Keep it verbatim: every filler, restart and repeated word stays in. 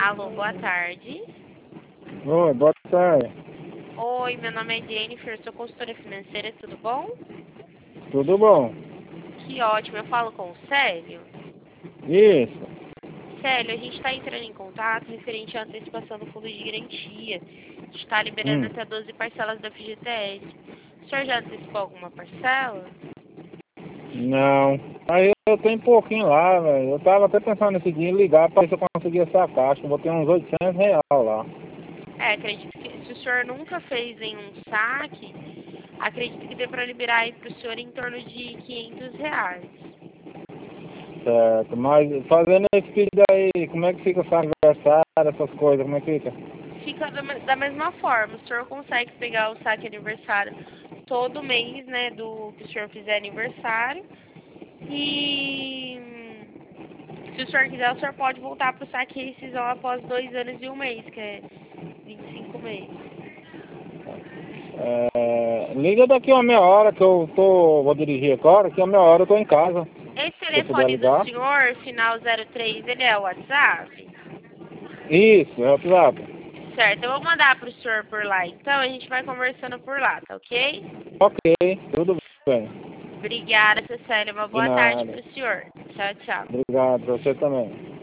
Alô, boa tarde. Oi, boa tarde. Oi, meu nome é Jennifer, sou consultora financeira, tudo bom? Tudo bom? Que ótimo, eu falo com o Célio. Isso. Célio, a gente está entrando em contato referente à antecipação do fundo de garantia. A gente está liberando Hum. até doze parcelas da F G T S. O senhor já antecipou alguma parcela? Não. Aí eu tenho um pouquinho lá, velho. Eu tava até pensando nesse dia em ligar pra ver se eu conseguia sacar. Acho que eu vou ter uns oitocentos reais lá. É, acredito que se o senhor nunca fez em um saque, acredito que dê para liberar aí para o senhor em torno de quinhentos reais. Certo. Mas fazendo esse pedido aí, como é que fica o seu aniversário, essas coisas, como é que fica? Fica da, me- da mesma forma, o senhor consegue pegar o saque aniversário todo mês, né, do que o senhor fizer aniversário. E se o senhor quiser, o senhor pode voltar para o saque e rescisão após dois anos e um mês, que é vinte e cinco meses. É, liga daqui a meia hora que eu tô. Vou dirigir agora, daqui a meia hora eu tô em casa. Esse Se eu puder telefone do ligar. senhor, final zero três, ele é o WhatsApp? Isso, é o WhatsApp. Certo, eu vou mandar para o senhor por lá, então a gente vai conversando por lá, tá ok? Ok, tudo bem. Obrigada, Cecília. Uma De boa tarde nada. para o senhor. Tchau, tchau. Obrigado, pra você também.